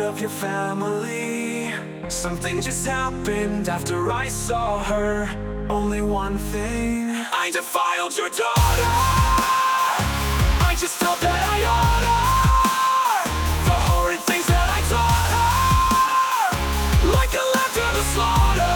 of your family. Something just happened after I saw her. Only one thing: I defiled your daughter. I just felt that I ought her. The horrid things that I taught her, like a lamb to the slaughter.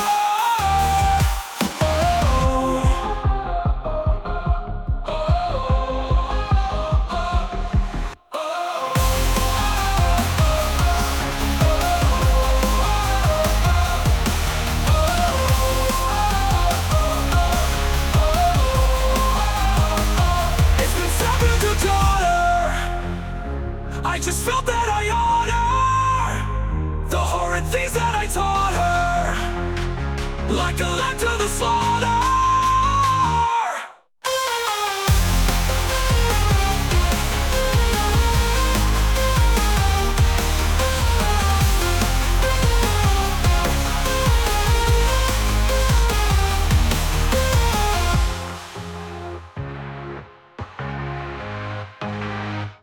I just felt that I ought her. The horrid things that I taught her, like a lamb to the slaughter.